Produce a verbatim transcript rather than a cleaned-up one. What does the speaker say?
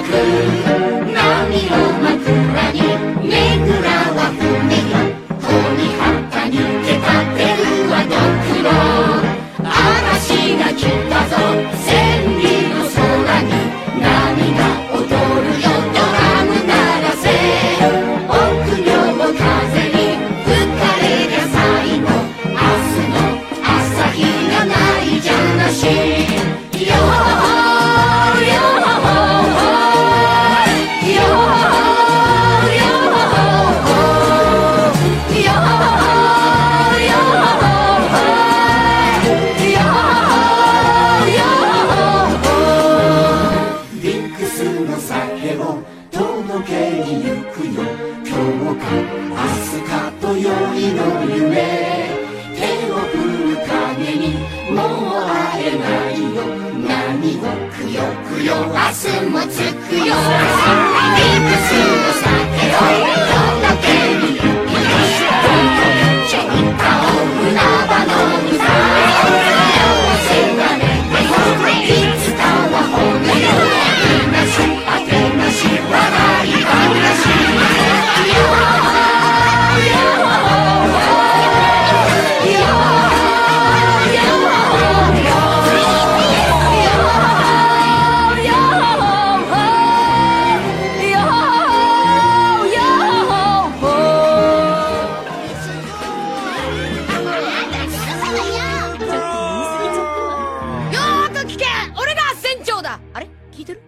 く波を枕にねぐらは船よ鳥旗に出たてるはドクロ嵐が来たぞ千里の空に波が踊るよドラム鳴らせ臆病風に吹かれりゃ最後明日の朝日がないじゃなしよ届けに行くよ今日か明日かと宵の夢手を振る影にもう会えないよ何をくよくよ明日もつくよリンクスの酒を届けに行くよちょっと歌を船場の歌幸せがねいつかは骨よいなしあてなし笑い話聞いてる？